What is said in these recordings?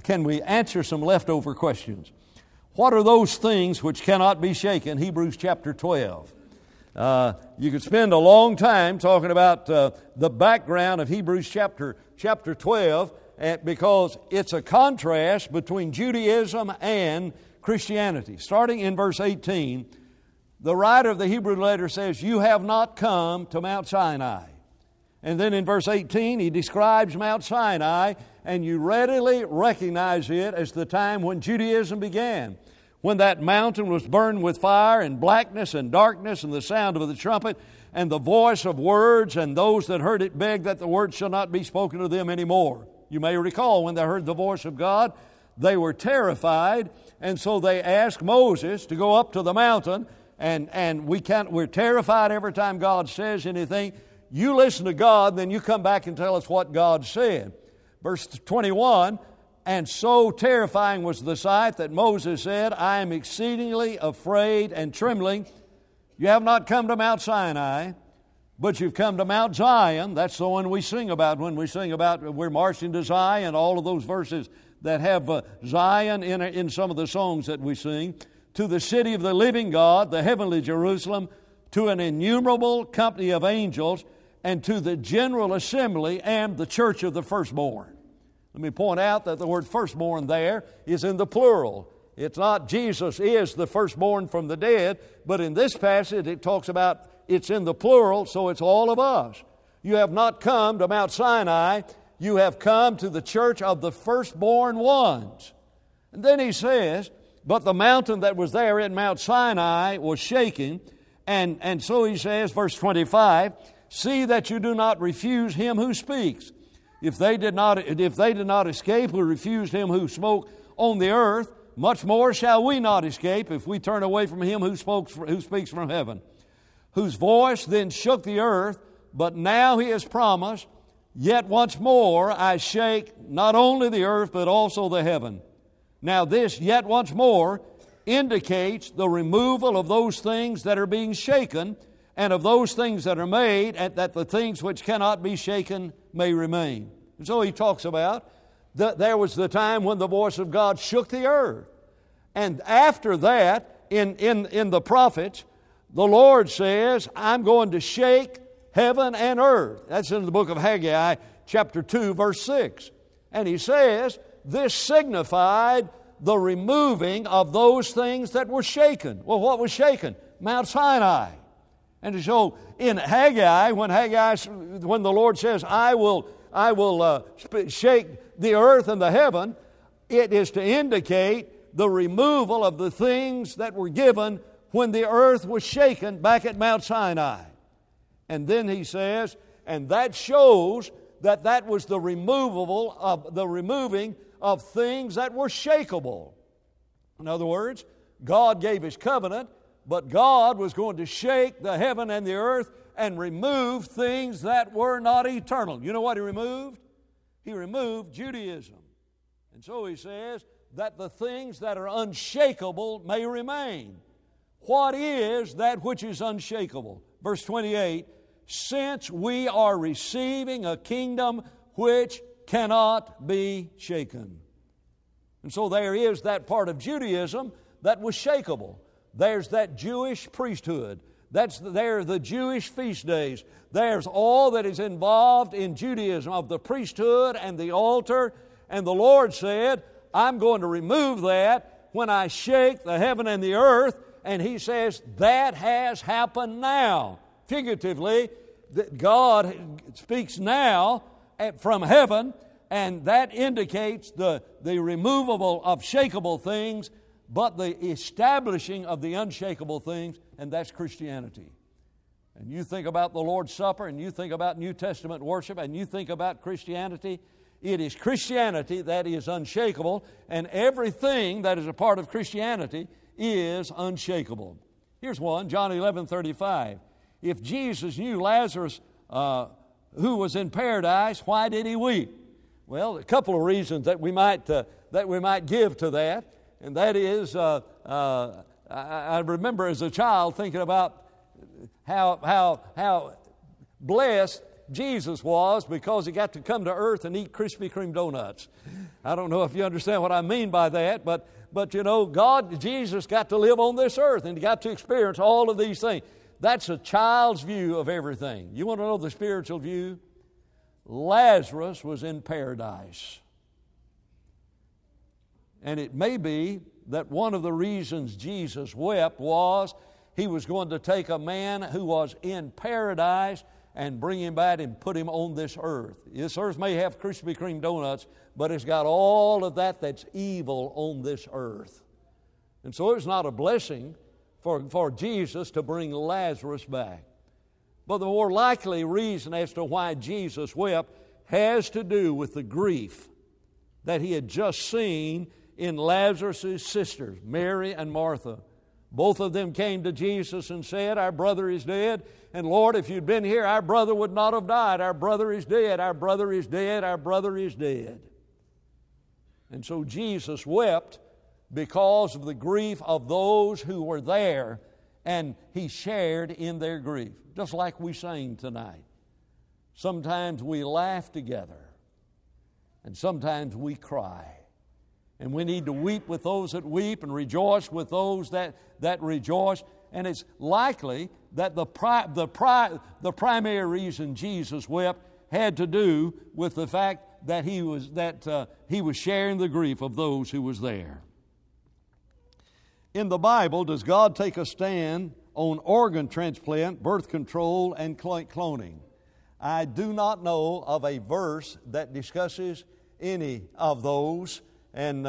can we answer some leftover questions? What are those things which cannot be shaken? Hebrews chapter 12. You could spend a long time talking about the background of Hebrews chapter 12 because it's a contrast between Judaism and Christianity. Starting in verse 18, the writer of the Hebrew letter says, "You have not come to Mount Sinai." And then in verse 18, he describes Mount Sinai, and you readily recognize it as the time when Judaism began, when that mountain was burned with fire and blackness and darkness and the sound of the trumpet and the voice of words, and those that heard it begged that the word shall not be spoken to them anymore. You may recall when they heard the voice of God, they were terrified, and so they asked Moses to go up to the mountain, and we're terrified every time God says anything. You listen to God, then you come back and tell us what God said. Verse 21, "And so terrifying was the sight that Moses said, I am exceedingly afraid and trembling. You have not come to Mount Sinai, but you've come to Mount Zion." That's the one we sing about when we sing about we're marching to Zion, all of those verses that have Zion in some of the songs that we sing. "To the city of the living God, the heavenly Jerusalem, to an innumerable company of angels, and to the general assembly and the church of the firstborn." Let me point out that the word firstborn there is in the plural. It's not Jesus is the firstborn from the dead, but in this passage it talks about it's in the plural, so it's all of us. You have not come to Mount Sinai, you have come to the church of the firstborn ones. And then he says, "But the mountain that was there in Mount Sinai was shaking," and so he says, verse 25, "See that you do not refuse him who speaks. If they did not escape who refused him who spoke on the earth, much more shall we not escape if we turn away from him who speaks from heaven. Whose voice then shook the earth, but now he has promised, yet once more I shake not only the earth but also the heaven." Now this yet once more indicates the removal of those things that are being shaken, and of those things that are made, and that the things which cannot be shaken may remain. And so he talks about that there was the time when the voice of God shook the earth. And after that, in the prophets, the Lord says, "I'm going to shake heaven and earth." That's in the book of Haggai, chapter 2, verse 6. And he says, this signified the removing of those things that were shaken. Well, what was shaken? Mount Sinai. And so in Haggai, when the Lord says, I will shake the earth and the heaven, it is to indicate the removal of the things that were given when the earth was shaken back at Mount Sinai. And then he says, and that shows that was the removing of things that were shakeable. In other words, God gave His covenant, but God was going to shake the heaven and the earth and remove things that were not eternal. You know what He removed? He removed Judaism. And so He says that the things that are unshakable may remain. What is that which is unshakable? Verse 28, "Since we are receiving a kingdom which cannot be shaken." And so there is that part of Judaism that was shakeable. There's that Jewish priesthood. There are the Jewish feast days. There's all that is involved in Judaism of the priesthood and the altar. And the Lord said, I'm going to remove that when I shake the heaven and the earth. And He says, that has happened now. Figuratively, that God speaks now from heaven, and that indicates the removable of shakeable things, but the establishing of the unshakable things, and that's Christianity. And you think about the Lord's Supper, and you think about New Testament worship, and you think about Christianity, it is Christianity that is unshakable, and everything that is a part of Christianity is unshakable. Here's one, John 11:35. If Jesus knew Lazarus who was in paradise, why did He weep? Well, a couple of reasons that we might give to that. And that is, I remember as a child thinking about how blessed Jesus was because He got to come to earth and eat Krispy Kreme donuts. I don't know if you understand what I mean by that, but you know, Jesus got to live on this earth and He got to experience all of these things. That's a child's view of everything. You want to know the spiritual view? Lazarus was in paradise. And it may be that one of the reasons Jesus wept was He was going to take a man who was in paradise and bring him back and put him on this earth. This earth may have Krispy Kreme donuts, but it's got all of that that's evil on this earth. And so it's not a blessing for Jesus to bring Lazarus back. But the more likely reason as to why Jesus wept has to do with the grief that He had just seen in Lazarus' sisters, Mary and Martha. Both of them came to Jesus and said, "Our brother is dead. And Lord, if you'd been here, our brother would not have died. Our brother is dead. Our brother is dead. Our brother is dead." And so Jesus wept because of the grief of those who were there, and He shared in their grief, just like we sang tonight. Sometimes we laugh together, and sometimes we cry. And we need to weep with those that weep and rejoice with those that rejoice. And it's likely that the primary reason Jesus wept had to do with the fact that he was sharing the grief of those who was there. In the Bible, does God take a stand on organ transplant, birth control, and cloning? I do not know of a verse that discusses any of those. And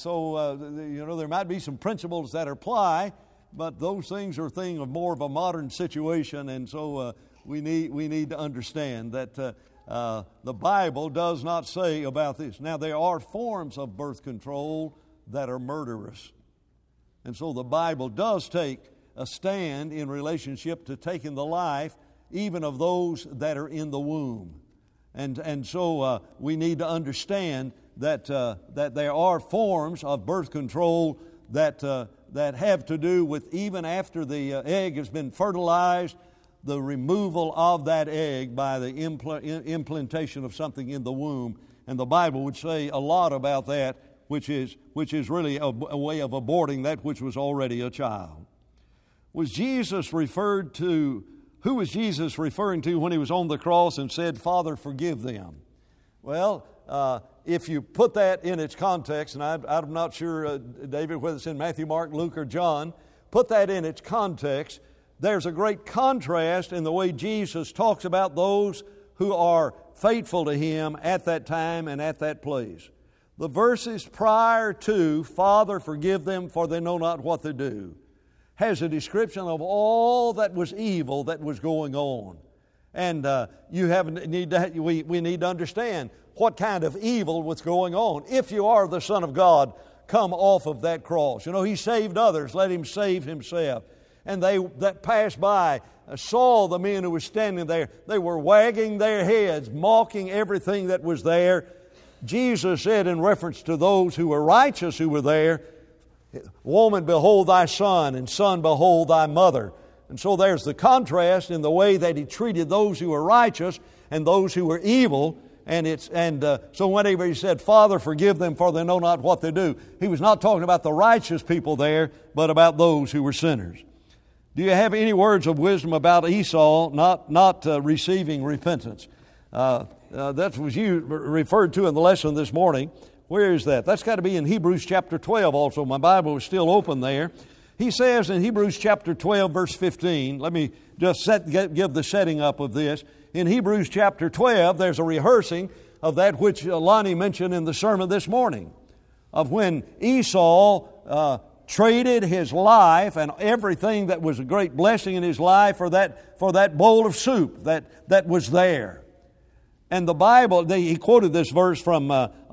there might be some principles that apply, but those things are things of more of a modern situation, and so we need to understand that the Bible does not say about this. Now, there are forms of birth control that are murderous, and so the Bible does take a stand in relationship to taking the life even of those that are in the womb, and so we need to understand that there are forms of birth control that have to do with even after the egg has been fertilized, the removal of that egg by the implantation of something in the womb. And the Bible would say a lot about that, which is really a way of aborting that which was already a child. Who was Jesus referring to when He was on the cross and said, "Father, forgive them"? Well, if you put that in its context, and I'm not sure, David, whether it's in Matthew, Mark, Luke, or John, put that in its context, there's a great contrast in the way Jesus talks about those who are faithful to Him at that time and at that place. The verses prior to, "Father, forgive them, for they know not what they do," has a description of all that was evil that was going on. And we need to understand what kind of evil was going on. If you are the Son of God, come off of that cross. You know, He saved others, let Him save Himself. And they that passed by saw the men who were standing there. They were wagging their heads, mocking everything that was there. Jesus said in reference to those who were righteous who were there, "Woman, behold thy son, and son, behold thy mother." And so there's the contrast in the way that He treated those who were righteous and those who were evil. So whenever He said, "Father, forgive them, for they know not what they do," He was not talking about the righteous people there, but about those who were sinners. Do you have any words of wisdom about Esau not receiving repentance? That was you referred to in the lesson this morning. Where is that? That's got to be in Hebrews chapter 12 also. My Bible is still open there. He says in Hebrews chapter 12, verse 15, let me just give the setting up of this. In Hebrews chapter 12, there's a rehearsing of that which Lonnie mentioned in the sermon this morning, of when Esau traded his life and everything that was a great blessing in his life for that bowl of soup that was there. And the Bible, he quoted this verse from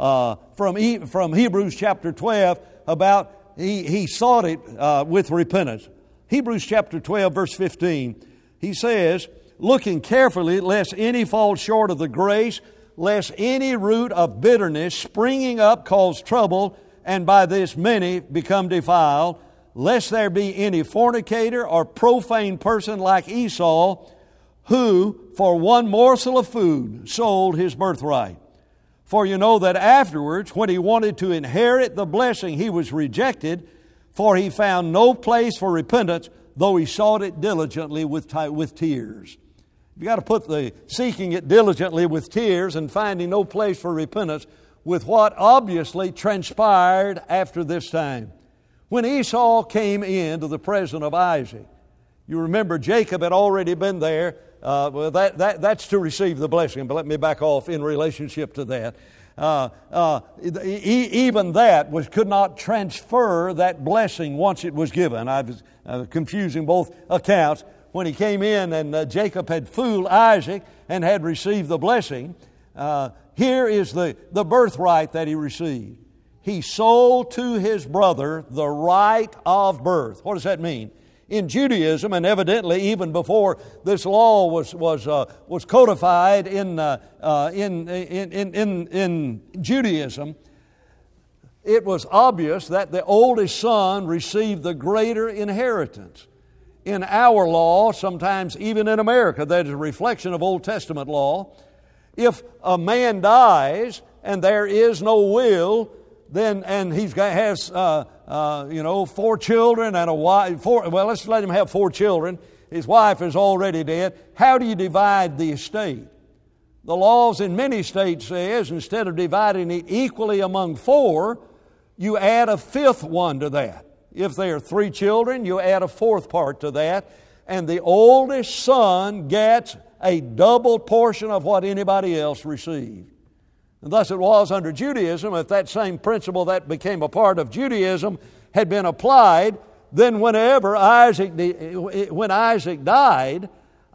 Hebrews chapter 12 about he sought it with repentance. Hebrews chapter 12, verse 15, he says, "Looking carefully, lest any fall short of the grace, lest any root of bitterness springing up cause trouble, and by this many become defiled, lest there be any fornicator or profane person like Esau, who for one morsel of food sold his birthright. For you know that afterwards, when he wanted to inherit the blessing, he was rejected, for he found no place for repentance, though he sought it diligently with tears. You've got to put the seeking it diligently with tears and finding no place for repentance with what obviously transpired after this time. When Esau came into the presence of Isaac, you remember Jacob had already been there. That's to receive the blessing, but let me back off in relationship to that. Even that could not transfer that blessing once it was given. I was confusing both accounts. When he came in and Jacob had fooled Isaac and had received the blessing, here is the birthright that he received. He sold to his brother the right of birth. What does that mean? In Judaism, and evidently even before this law was codified in Judaism, it was obvious that the oldest son received the greater inheritance. In our law, sometimes even in America, that is a reflection of Old Testament law. If a man dies and there is no will, then and has 4 children and a wife. Let's let him have 4 children. His wife is already dead. How do you divide the estate? The laws in many states says instead of dividing it equally among 4, you add a 5th one to that. If there are 3 children, you add a 4th part to that, and the oldest son gets a double portion of what anybody else received. And thus it was under Judaism. If that same principle that became a part of Judaism had been applied, then when Isaac died,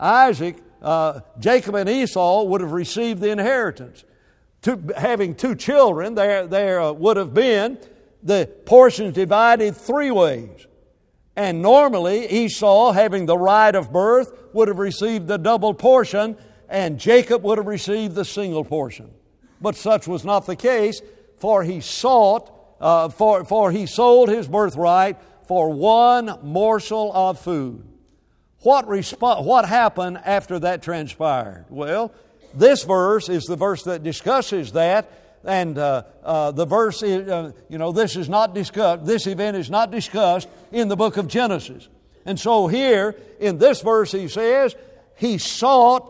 Jacob and Esau would have received the inheritance. Having 2 children, there would have been the portions divided 3 ways. And normally Esau, having the right of birth, would have received the double portion, and Jacob would have received the single portion. But such was not the case, for he sold his birthright for one morsel of food. What happened after that transpired? Well, this verse is the verse that discusses that, and the verse is, this is not discussed. This event is not discussed in the book of Genesis. And so here in this verse he says he sought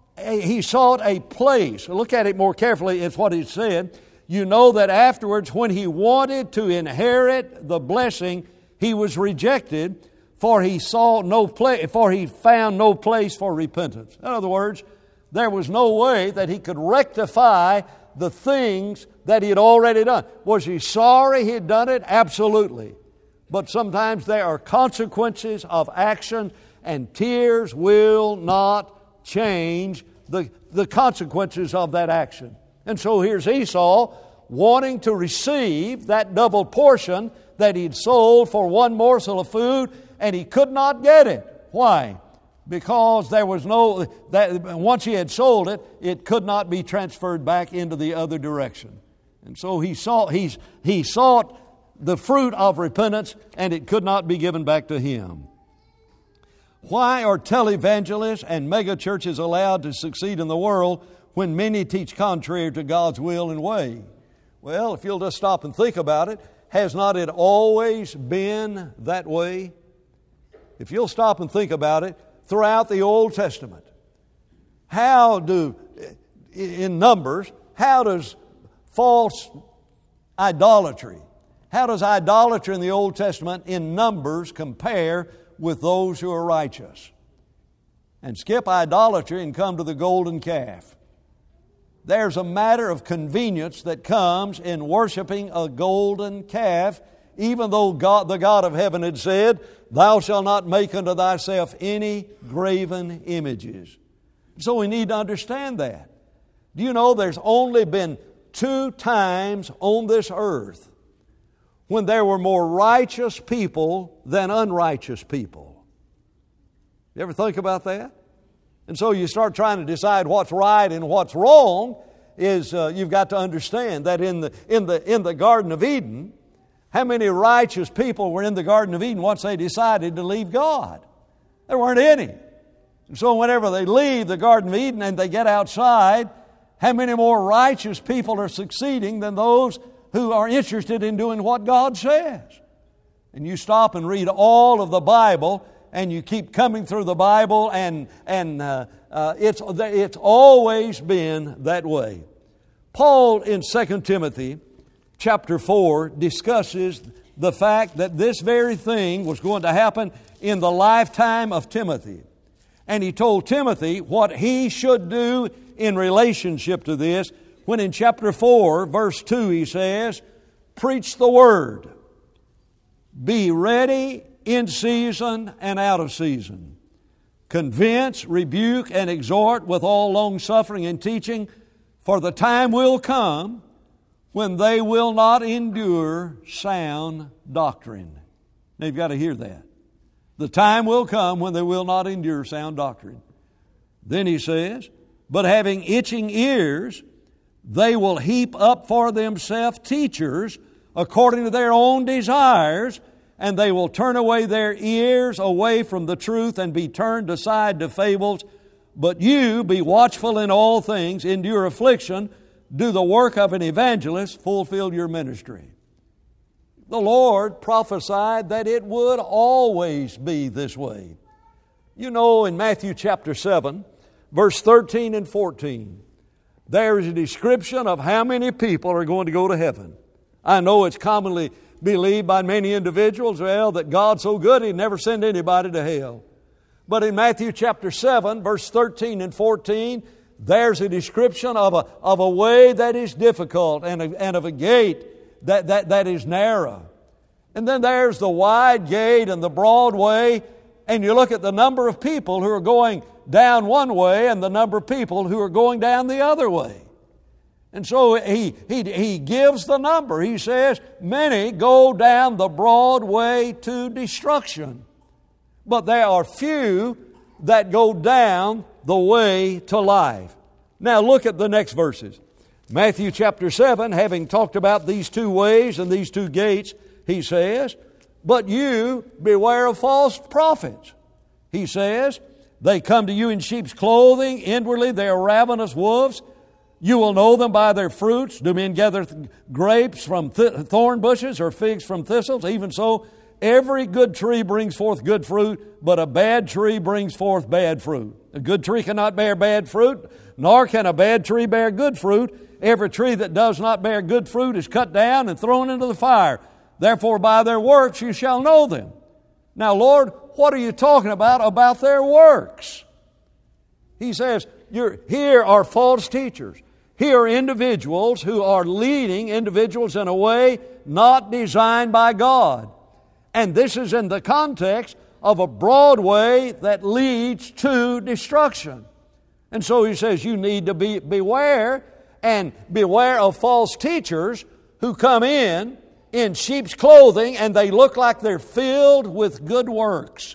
a place. Look at it more carefully. It's what he said. You know that afterwards, when he wanted to inherit the blessing, he was rejected, for he found no place for repentance. In other words, there was no way that he could rectify the things that he had already done. Was he sorry he had done it? Absolutely. But sometimes there are consequences of action, and tears will not change the consequences of that action. And so here's Esau wanting to receive that double portion that he'd sold for one morsel of food, and he could not get it. Why? Because there was once he had sold it, it could not be transferred back into the other direction. And so he sought the fruit of repentance, and it could not be given back to him. Why are televangelists and megachurches allowed to succeed in the world when many teach contrary to God's will and way? Well, if you'll just stop and think about it, has not it always been that way? If you'll stop and think about it, throughout the Old Testament, in Numbers, how does false idolatry, how does idolatry in the Old Testament in Numbers compare with those who are righteous? And skip idolatry and come to the golden calf. There's a matter of convenience that comes in worshiping a golden calf, even though the God of heaven had said, "Thou shalt not make unto thyself any graven images." So we need to understand that. Do you know there's only been 2 times on this earth when there were more righteous people than unrighteous people? You ever think about that? And so you start trying to decide what's right and what's wrong. You've got to understand that in the Garden of Eden, how many righteous people were in the Garden of Eden once they decided to leave God? There weren't any. And so whenever they leave the Garden of Eden and they get outside, how many more righteous people are succeeding than those who are interested in doing what God says? And you stop and read all of the Bible, and you keep coming through the Bible, and it's always been that way. Paul in 2 Timothy chapter 4 discusses the fact that this very thing was going to happen in the lifetime of Timothy. And he told Timothy what he should do in relationship to this, when in chapter 4, verse 2, he says, "Preach the word. Be ready in season and out of season. Convince, rebuke, and exhort with all longsuffering and teaching, for the time will come when they will not endure sound doctrine." Now you've got to hear that. The time will come when they will not endure sound doctrine. Then he says, "But having itching ears, they will heap up for themselves teachers according to their own desires, and they will turn away their ears away from the truth and be turned aside to fables. But you be watchful in all things, endure affliction, do the work of an evangelist, fulfill your ministry." The Lord prophesied that it would always be this way. You know, in Matthew chapter 7, verse 13 and 14, there is a description of how many people are going to go to heaven. I know it's commonly believed by many individuals, well, that God's so good He'd never send anybody to hell. But in Matthew chapter 7, verse 13 and 14, there's a description of a way that is difficult and of a gate that is narrow. And then there's the wide gate and the broad way, and you look at the number of people who are going down one way and the number of people who are going down the other way. And so he gives the number. He says, many go down the broad way to destruction, but there are few that go down the way to life. Now look at the next verses. Matthew chapter 7, having talked about these two ways and these two gates, he says, "But you beware of false prophets." He says, "They come to you in sheep's clothing. Inwardly they are ravenous wolves. You will know them by their fruits. Do men gather grapes from thorn bushes or figs from thistles? Even so, every good tree brings forth good fruit, but a bad tree brings forth bad fruit. A good tree cannot bear bad fruit, nor can a bad tree bear good fruit. Every tree that does not bear good fruit is cut down and thrown into the fire. Therefore, by their works you shall know them." Now, Lord, what are you talking about their works? He says, here are false teachers. Here are individuals who are leading individuals in a way not designed by God. And this is in the context of a broad way that leads to destruction. And so he says you need to beware, and beware of false teachers who come in sheep's clothing and they look like they're filled with good works.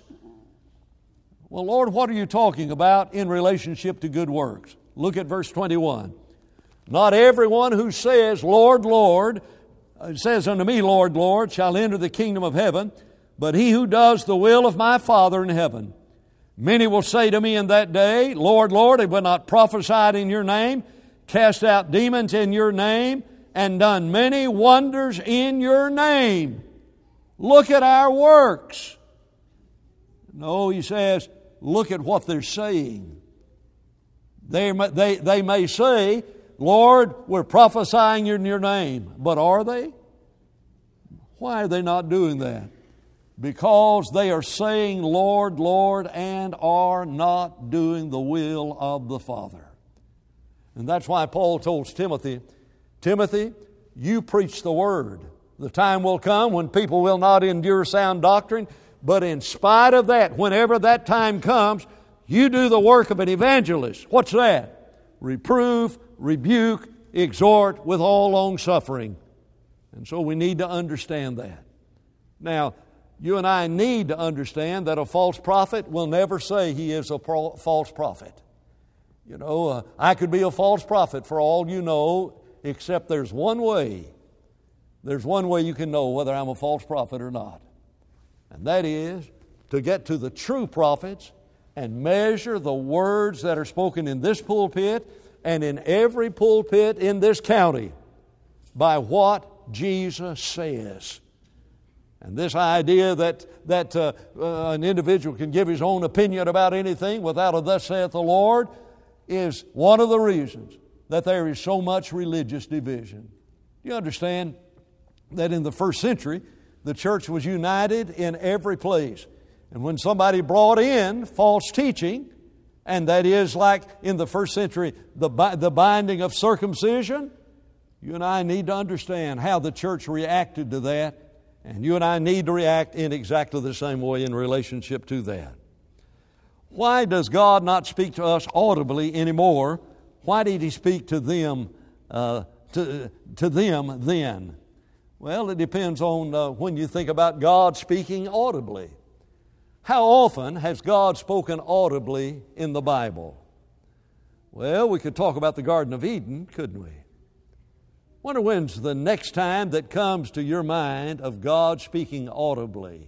Well, Lord, what are you talking about in relationship to good works? Look at verse 21. "Not everyone who says, 'Lord, Lord,' says unto me, 'Lord, Lord,' shall enter the kingdom of heaven, but he who does the will of my Father in heaven. Many will say to me in that day, 'Lord, Lord, have we not prophesied in your name, cast out demons in your name, and done many wonders in your name? Look at our works.'" No, he says, look at what they're saying. They may say, "Lord, we're prophesying in your name," but are they? Why are they not doing that? Because they are saying, "Lord, Lord," and are not doing the will of the Father. And that's why Paul told Timothy, "Timothy, you preach the word. The time will come when people will not endure sound doctrine, but in spite of that, whenever that time comes, you do the work of an evangelist." What's that? Reprove, rebuke, exhort with all long-suffering. And so we need to understand that. Now, you and I need to understand that a false prophet will never say he is a false prophet. You know, I could be a false prophet for all you know, except there's one way. There's one way you can know whether I'm a false prophet or not. And that is to get to the true prophets and measure the words that are spoken in this pulpit and in every pulpit in this county by what Jesus says. And this idea that an individual can give his own opinion about anything without a "thus saith the Lord" is one of the reasons that there is so much religious division. Do you understand that in the first century, the church was united in every place? And when somebody brought in false teaching, and that is like in the first century, the binding of circumcision, you and I need to understand how the church reacted to that. And you and I need to react in exactly the same way in relationship to that. Why does God not speak to us audibly anymore? Why did He speak to them to them then? Well, it depends on when you think about God speaking audibly. How often has God spoken audibly in the Bible? Well, we could talk about the Garden of Eden, couldn't we? Wonder when's the next time that comes to your mind of God speaking audibly?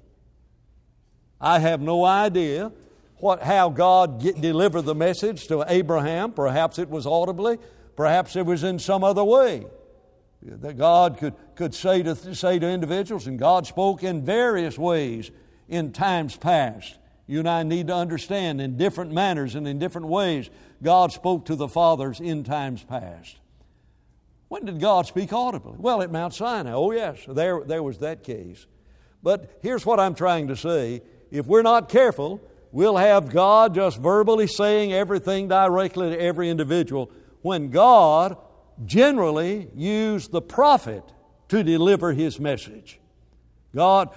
I have no idea how God delivered the message to Abraham. Perhaps it was audibly. Perhaps it was in some other way that God could say to individuals, and God spoke in various ways in times past. You and I need to understand in different manners and in different ways God spoke to the fathers in times past. When did God speak audibly? Well, at Mount Sinai. Oh yes, there was that case. But here's what I'm trying to say. If we're not careful, we'll have God just verbally saying everything directly to every individual, when God generally used the prophet to deliver His message. God,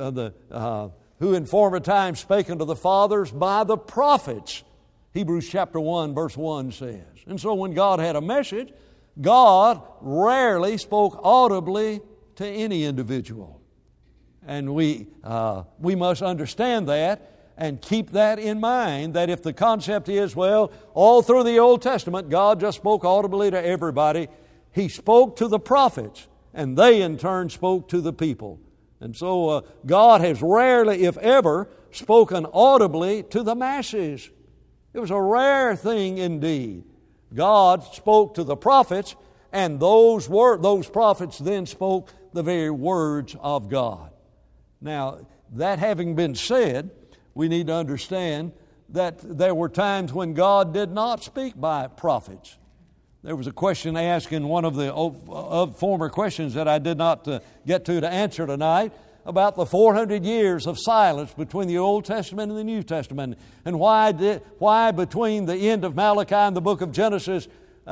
who in former times spake unto the fathers by the prophets, Hebrews chapter 1 verse 1 says. And so when God had a message, God rarely spoke audibly to any individual. And we must understand that and keep that in mind, that if the concept is, well, all through the Old Testament, God just spoke audibly to everybody, He spoke to the prophets, and they in turn spoke to the people. And so God has rarely, if ever, spoken audibly to the masses. It was a rare thing indeed. God spoke to the prophets, and those prophets then spoke the very words of God. Now, that having been said, we need to understand that there were times when God did not speak by prophets. There was a question asked in one of the former questions that I did not get to answer tonight about the 400 years of silence between the Old Testament and the New Testament, and why between the end of Malachi and the book of Genesis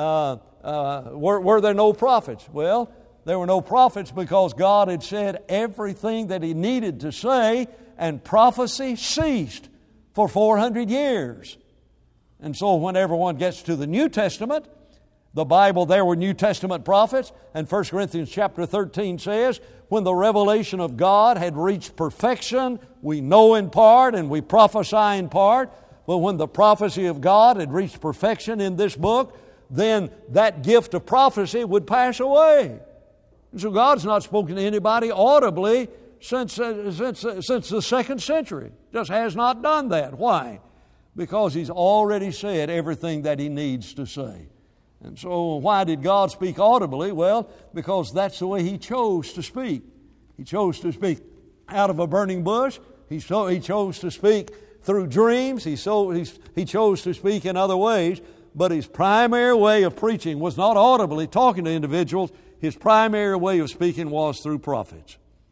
were there no prophets? Well, there were no prophets because God had said everything that He needed to say, and prophecy ceased for 400 years. And so whenever one gets to the New Testament, the Bible, there were New Testament prophets, and 1 Corinthians chapter 13 says, when the revelation of God had reached perfection, we know in part and we prophesy in part. But when the prophecy of God had reached perfection in this book, then that gift of prophecy would pass away. And so God's not spoken to anybody audibly since the second century. Just has not done that. Why? Because He's already said everything that He needs to say. And so why did God speak audibly? Well, because that's the way He chose to speak. He chose to speak out of a burning bush. He chose to speak through dreams. He chose to speak in other ways. But His primary way of preaching was not audibly talking to individuals. His primary way of speaking was through prophets.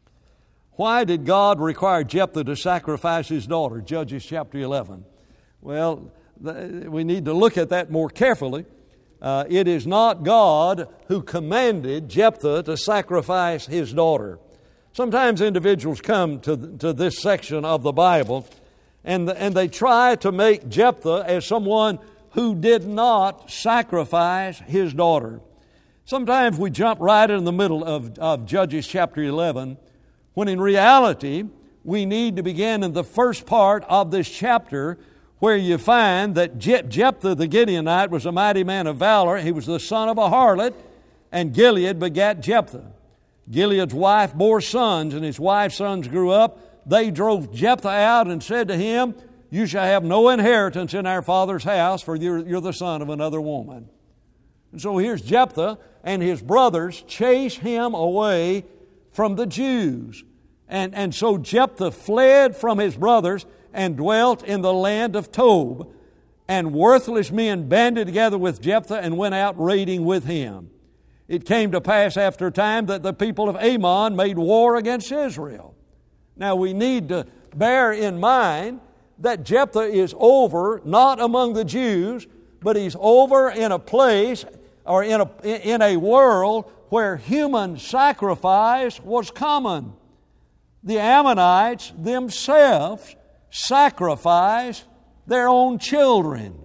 Why did God require Jephthah to sacrifice his daughter? Judges chapter 11. Well, we need to look at that more carefully. It is not God who commanded Jephthah to sacrifice his daughter. Sometimes individuals come to this section of the Bible and they try to make Jephthah as someone who did not sacrifice his daughter. Sometimes we jump right in the middle of Judges chapter 11, when in reality we need to begin in the first part of this chapter, where you find that Jephthah the Gileadite was a mighty man of valor. He was the son of a harlot, and Gilead begat Jephthah. Gilead's wife bore sons, and his wife's sons grew up. They drove Jephthah out and said to him, you shall have no inheritance in our father's house, for you're the son of another woman. And so here's Jephthah, and his brothers chase him away from the Jews. And so Jephthah fled from his brothers and dwelt in the land of Tob. And worthless men banded together with Jephthah and went out raiding with him. It came to pass after a time that the people of Ammon made war against Israel. Now we need to bear in mind that Jephthah is over, not among the Jews, but he's over in a place or in a world where human sacrifice was common. The Ammonites themselves sacrificed their own children.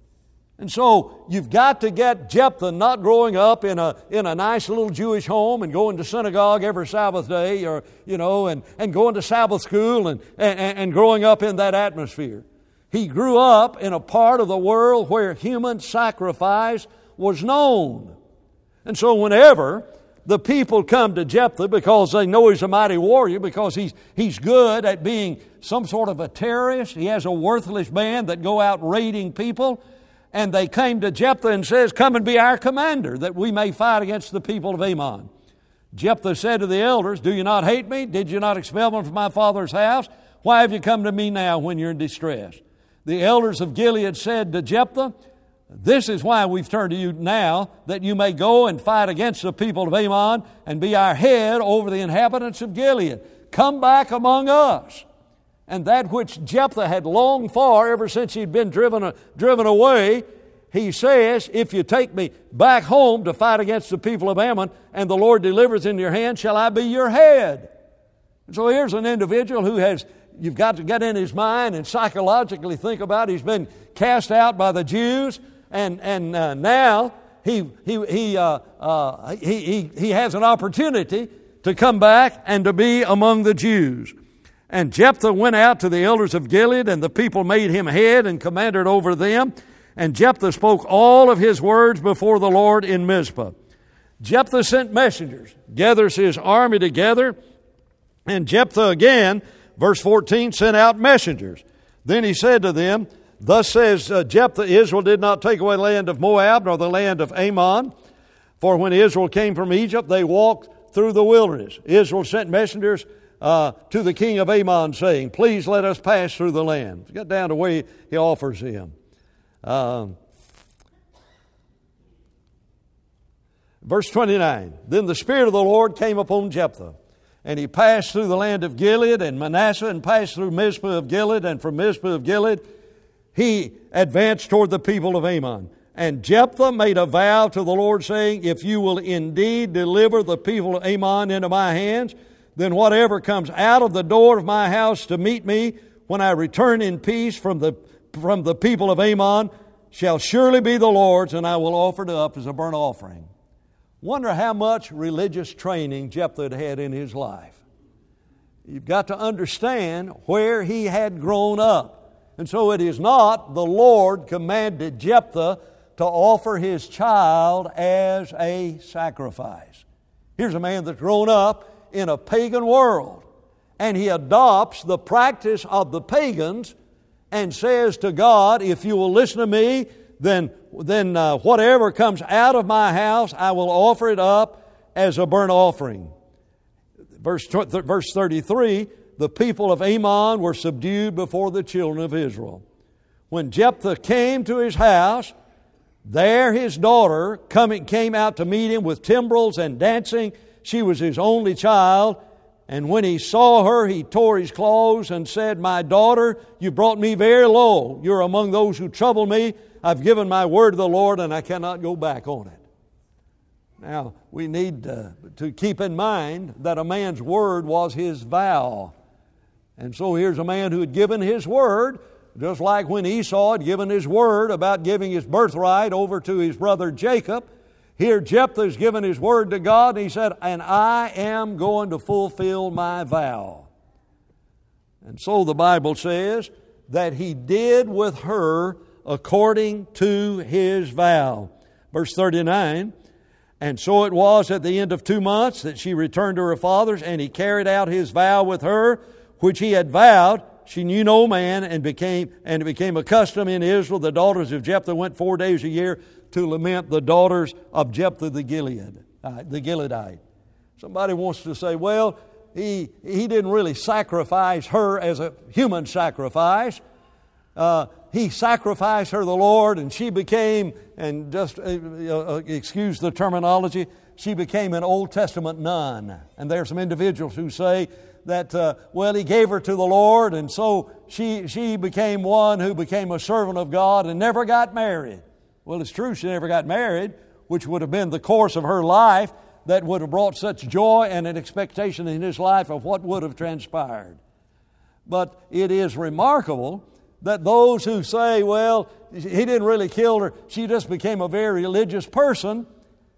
And so you've got to get Jephthah not growing up in a nice little Jewish home and going to synagogue every Sabbath day, or and going to Sabbath school and growing up in that atmosphere. He grew up in a part of the world where human sacrifice was known. And so whenever the people come to Jephthah because they know he's a mighty warrior, because he's good at being some sort of a terrorist, he has a worthless band that go out raiding people, and they came to Jephthah and says, "Come and be our commander, that we may fight against the people of Ammon." Jephthah said to the elders, "Do you not hate me? Did you not expel me from my father's house? Why have you come to me now when you're in distress?" The elders of Gilead said to Jephthah, "This is why we've turned to you now, that you may go and fight against the people of Ammon and be our head over the inhabitants of Gilead. Come back among us." And that which Jephthah had longed for ever since he'd been driven away, he says, "If you take me back home to fight against the people of Ammon, and the Lord delivers in your hand, shall I be your head?" And so here's an individual who you've got to get in his mind and psychologically think about, he's been cast out by the Jews, and now he has an opportunity to come back and to be among the Jews. And Jephthah went out to the elders of Gilead, and the people made him head and commanded over them. And Jephthah spoke all of his words before the Lord in Mizpah. Jephthah sent messengers, gathers his army together, and Jephthah again, verse 14, sent out messengers. Then he said to them, "Thus says Jephthah, Israel did not take away the land of Moab nor the land of Ammon. For when Israel came from Egypt, they walked through the wilderness. Israel sent messengers to the king of Ammon, saying, 'Please let us pass through the land.'" Get down to where he offers him. Verse 29, "Then the Spirit of the Lord came upon Jephthah, and he passed through the land of Gilead and Manasseh, and passed through Mizpah of Gilead, and from Mizpah of Gilead he advanced toward the people of Ammon. And Jephthah made a vow to the Lord, saying, 'If you will indeed deliver the people of Ammon into my hands, then whatever comes out of the door of my house to meet me when I return in peace from the people of Ammon shall surely be the Lord's, and I will offer it up as a burnt offering.'" Wonder how much religious training Jephthah had in his life. You've got to understand where he had grown up. And so it is not the Lord commanded Jephthah to offer his child as a sacrifice. Here's a man that's grown up in a pagan world, and he adopts the practice of the pagans and says to God, "If you will listen to me, then whatever comes out of my house, I will offer it up as a burnt offering." Verse 33, "The people of Ammon were subdued before the children of Israel. When Jephthah came to his house, there his daughter came out to meet him with timbrels and dancing. She was his only child. And when he saw her, he tore his clothes and said, 'My daughter, you brought me very low. You're among those who trouble me. I've given my word to the Lord, and I cannot go back on it.'" Now, we need to keep in mind that a man's word was his vow. And so here's a man who had given his word, just like when Esau had given his word about giving his birthright over to his brother Jacob. Here Jephthah's given his word to God, and he said, "And I am going to fulfill my vow." And so the Bible says that he did with her according to his vow. Verse 39, "And so it was at the end of 2 months that she returned to her fathers, and he carried out his vow with her, which he had vowed, she knew no man, and it became a custom in Israel. The daughters of Jephthah went 4 days a year to lament the daughters of Jephthah the Gileadite. Somebody wants to say, well, he didn't really sacrifice her as a human sacrifice. He sacrificed her the Lord, and she became, and just excuse the terminology, she became an Old Testament nun. And there are some individuals who say that, well, He gave her to the Lord, and so she became one who became a servant of God and never got married. Well, it's true she never got married, which would have been the course of her life that would have brought such joy and an expectation in his life of what would have transpired. But it is remarkable that those who say, well, he didn't really kill her, she just became a very religious person,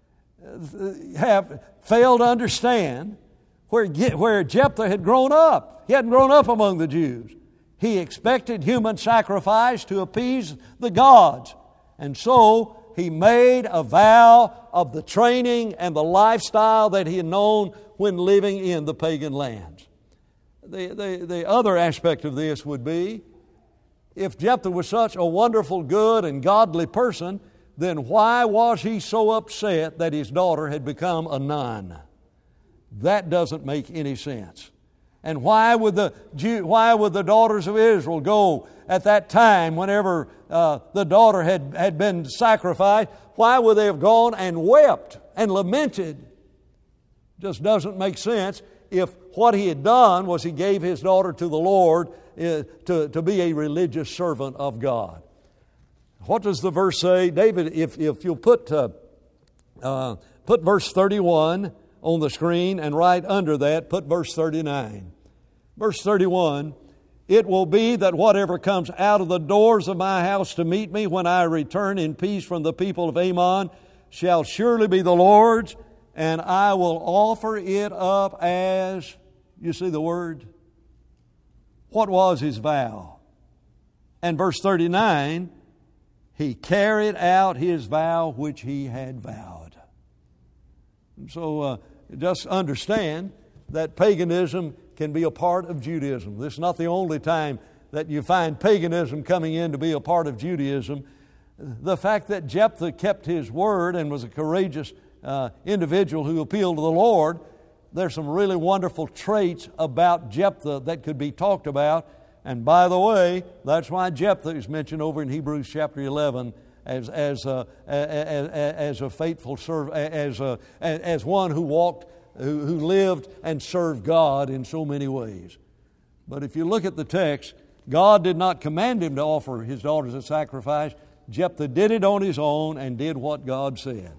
have failed to understand where Jephthah had grown up. He hadn't grown up among the Jews. He expected human sacrifice to appease the gods. And so he made a vow of the training and the lifestyle that he had known when living in the pagan lands. The other aspect of this would be, if Jephthah was such a wonderful, good, and godly person, then why was he so upset that his daughter had become a nun? That doesn't make any sense. And why would the daughters of Israel go at that time, whenever the daughter had been sacrificed, why would they have gone and wept and lamented? Just doesn't make sense if what he had done was he gave his daughter to the Lord to be a religious servant of God. What does the verse say? David, if you'll put verse 31 on the screen, and right under that, put verse 39. Verse 31, it will be that whatever comes out of the doors of my house to meet me when I return in peace from the people of Ammon shall surely be the Lord's, and I will offer it up as, you see the word? What was his vow? And verse 39, he carried out his vow which he had vowed. And so just understand that paganism can be a part of Judaism. This is not the only time that you find paganism coming in to be a part of Judaism. The fact that Jephthah kept his word and was a courageous individual who appealed to the Lord, there's some really wonderful traits about Jephthah that could be talked about. And by the way, that's why Jephthah is mentioned over in Hebrews chapter 11 as a faithful servant, as one who walked, who lived and served God in so many ways. But if you look at the text, God did not command him to offer his daughters as a sacrifice. Jephthah did it on his own and did what God said.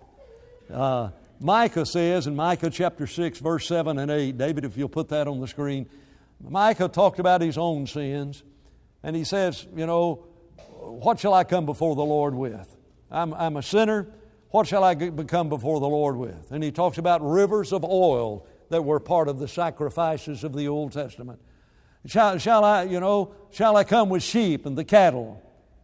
Micah says in Micah chapter 6, verse 7 and 8, David, if you'll put that on the screen, Micah talked about his own sins, and he says, what shall I come before the Lord with? I'm a sinner. What shall I become before the Lord with? And he talks about rivers of oil that were part of the sacrifices of the Old Testament. Shall I come with sheep and the cattle?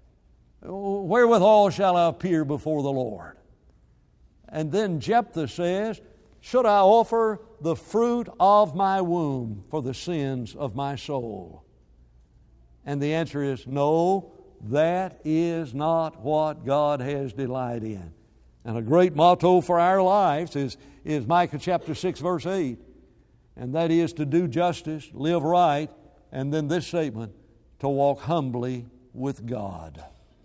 Wherewithal shall I appear before the Lord? And then Jephthah says, should I offer the fruit of my womb for the sins of my soul? And the answer is no, that is not what God has delight in. And a great motto for our lives is Micah chapter 6, verse 8. And that is to do justice, live right, and then this statement, to walk humbly with God.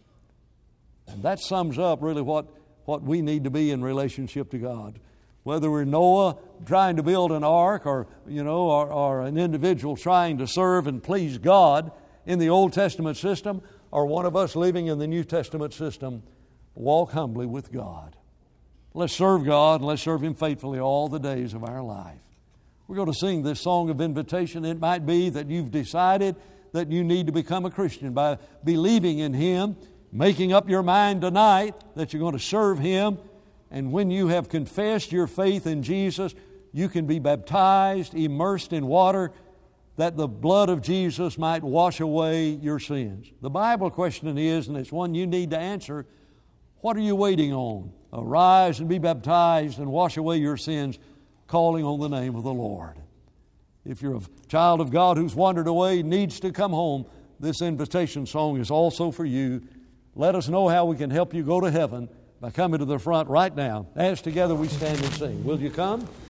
And that sums up really what we need to be in relationship to God. Whether we're Noah trying to build an ark or an individual trying to serve and please God in the Old Testament system, or one of us living in the New Testament system, walk humbly with God. Let's serve God and let's serve Him faithfully all the days of our life. We're going to sing this song of invitation. It might be that you've decided that you need to become a Christian by believing in Him, making up your mind tonight that you're going to serve Him. And when you have confessed your faith in Jesus, you can be baptized, immersed in water, that the blood of Jesus might wash away your sins. The Bible question is, and it's one you need to answer, what are you waiting on? Arise and be baptized and wash away your sins, calling on the name of the Lord. If you're a child of God who's wandered away, needs to come home, this invitation song is also for you. Let us know how we can help you go to heaven by coming to the front right now. As together we stand and sing. Will you come?